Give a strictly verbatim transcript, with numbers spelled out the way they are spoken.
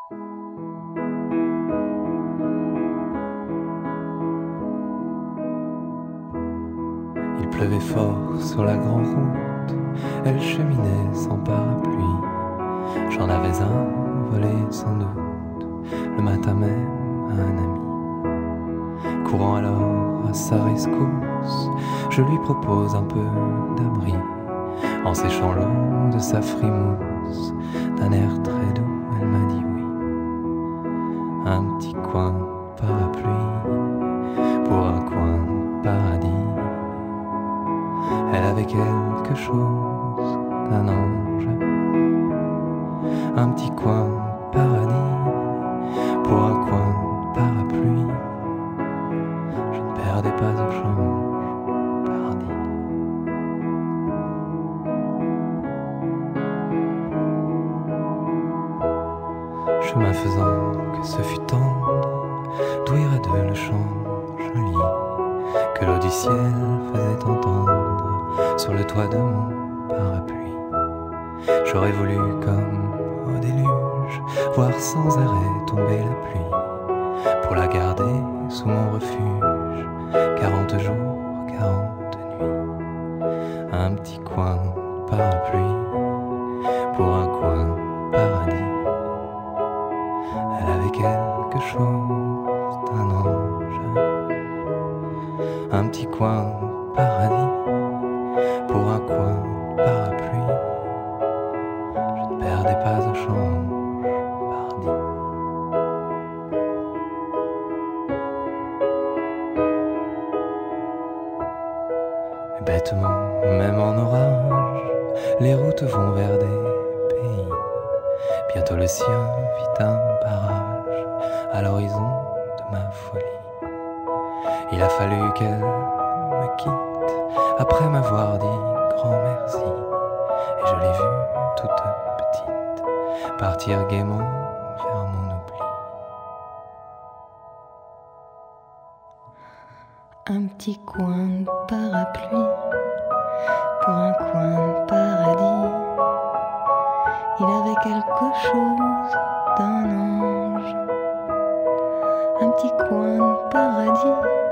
Il pleuvait fort sur la grande route, elle cheminait sans parapluie. J'en avais un volé sans doute, le matin même à un ami. Courant alors à sa rescousse, je lui propose un peu d'abri, en séchant l'eau de sa frimousse. D'un air très doux, elle m'a dit oui. Un petit coin de parapluie pour un coin de paradis. Elle avait quelque chose d'un ange. Un petit coin de paradis pour un coin de parapluie. Je ne perdais pas au change, pardi. Chemin faisant que ce fut tendre, d'ouïr à deux le chant joli que l'eau du ciel faisait entendre sur le toit de mon parapluie. J'aurais voulu, comme au déluge, voir sans arrêt tomber la pluie, pour la garder sous mon refuge, quarante jours, quarante nuits. Un petit coin de parapluie pour un coin de paradis. Elle avait quelque chose d'un ange. Un petit coin de paradis pour un coin de parapluie. Je ne perdais pas au change, pardi. Mais bêtement, même en orage, les routes vont vers des pays. Bientôt le sien fit un barrage à l'horizon de ma folie. Il a fallu qu'elle me quitte après m'avoir dit grand merci, et je l'ai vue toute petite partir gaiement vers mon oubli. Un petit coin de parapluie pour un coin de paradis. Il avait quelque chose d'un ange. Un petit coin de paradis